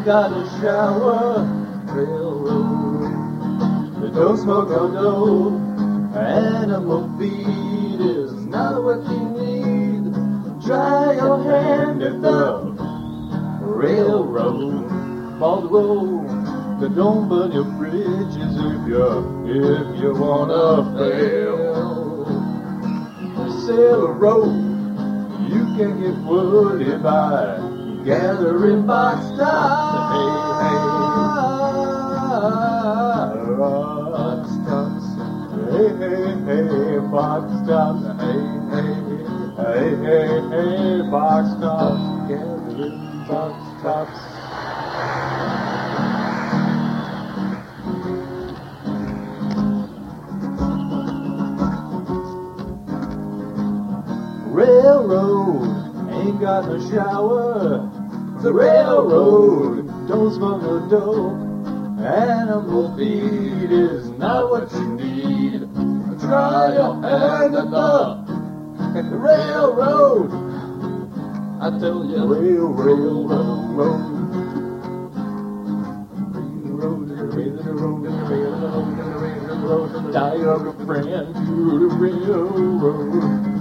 ain't got a shower. Railroad, they don't smoke no dope. Animal feed is not what you need. Try your hand at the railroad. Follow the road, but don't burn your bridges if you wanna fail. Sail a road, you can get wooded by gathering box tops. Hey, box tops. Hey, box tops. Hey, box tops. Gathering box tops. Railroad ain't got no shower. The railroad don't smoke no dope. Animal feed is not what you need. Try your hand at the railroad. I tell you, railroad. Tie your friend to the railroad.